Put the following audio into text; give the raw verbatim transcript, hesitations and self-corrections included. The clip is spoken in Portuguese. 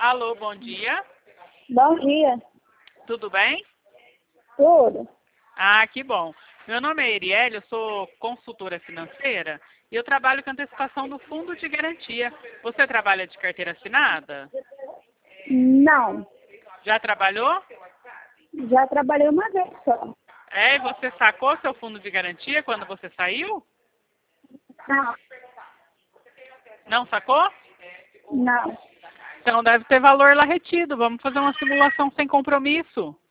Alô, bom dia. Bom dia. Tudo bem? Tudo. Ah, que bom. Meu nome é Erielle, eu sou consultora financeira e eu trabalho com antecipação do fundo de garantia. Você trabalha de carteira assinada? Não. Já trabalhou? Já trabalhei uma vez só. É, e você sacou seu fundo de garantia quando você saiu? Não. Não sacou? Não. Então deve ter valor lá retido. Vamos fazer uma simulação sem compromisso.